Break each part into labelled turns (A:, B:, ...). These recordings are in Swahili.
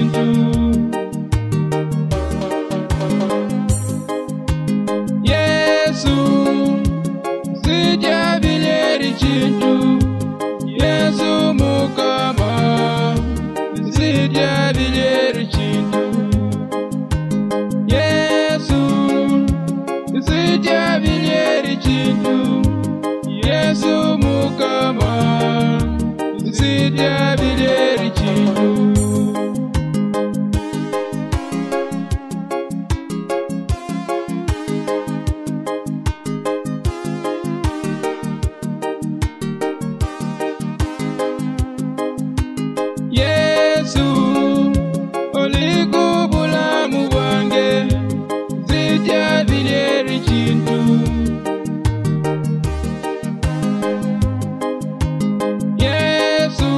A: chintu. Yesu sijabileri chintu. Yesu mukama sijabileri chintu. Yesu sijabileri chintu. Yesu mukama sijabileri chintu. Yesu olikubulamu bwange sijabileri chintu. Yesu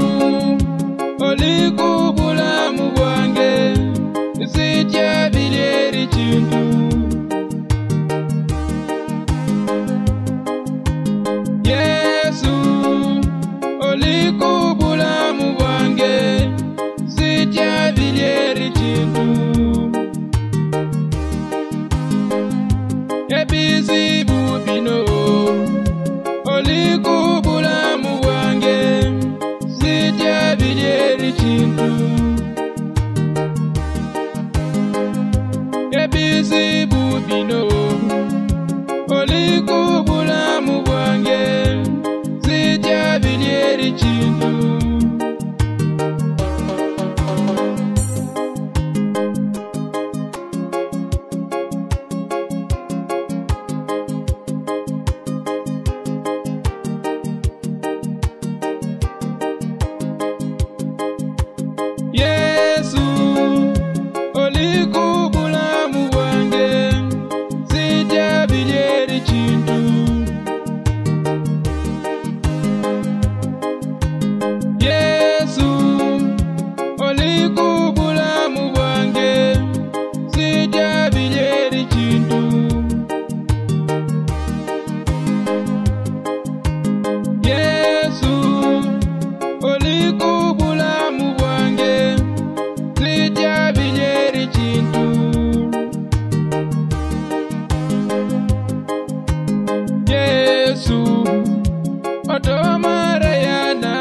A: olikubulamu bwange sijabileri chintu. Yesu olikubulamu bwange sijabileri chintu. Ebizibu bino olikubulamu bwange sijabileri chintu. Ebizibu bino olikubulamu bwange sijabileri chintu. Yesu olikubulamu bwange sijabileri chintu. Yesu olikubulamu bwange sijabileri chintu. Yesu olikubulamu bwange sijabileri chintu. Yesu otomarayana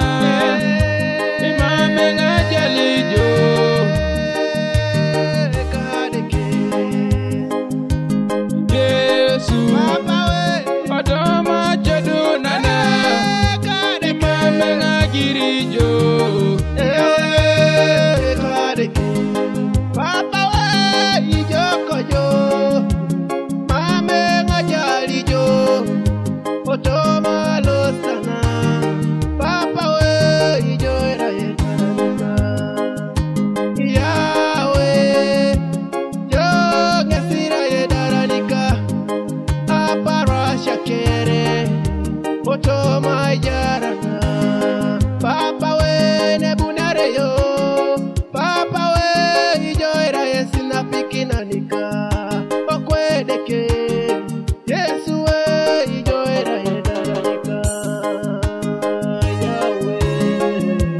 A: imame ngajalijo. Yesu otomachadunana imame ngagirijo.
B: Papa we ijokojo, mame ngajalijo, otoma losana. Papa we ijoera yetarana. Yahweh, yo ngesira yedaranika. Aparasha kere, otoma yarana. Papa we nebunare yo. Papa we ijoera yesina pikinanika. Okwedeke Yesu we ijoera yedaranika. Yahweh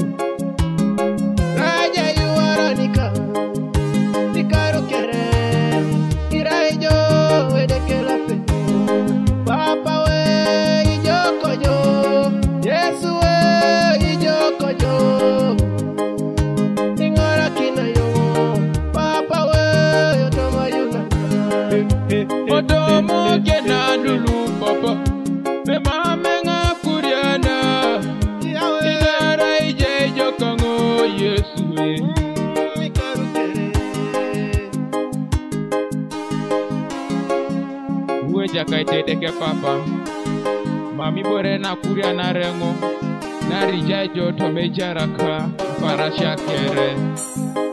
B: raja yuaranika nikarukere iraijo edeke la penyo. Papa we ijokojo Yesu we ijokojo. Ingora kinayo Papa we otoma yunaka.
A: Otomo kenandulu papa memame ngakuriana. Ingara ijejo kango Yesu we. Uwe jakaitedeke papa mami bore na kuriana rengo. Narijajo tomejaraka parasha kere.